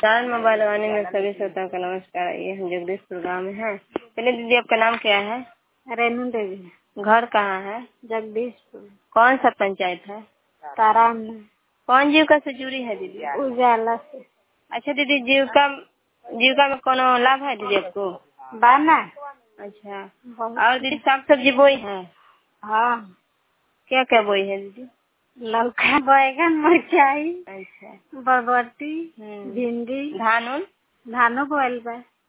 चांद मोबाइल लगाने में सभी श्रोताओं का नमस्कार। ये हम जगदीशपुर गाँव में हैं। चलिए दीदी, आपका नाम क्या है? रेनू देवी। घर कहाँ है? जगदीशपुर। कौन सा पंचायत है? ताराम। कौन जीविका से जुड़ी है दीदी? उजाला से। अच्छा दीदी, जीविका में कोनो लाभ है दीदी आपको? बाना। अच्छा, बहुत। और दीदी साग सब्जी बोई है? हाँ। क्या क्या बोई है दीदी? लौका, बैगन, मिर्चाई। अच्छा, बरबटी, भिंडी। धान धानो बोअल बा।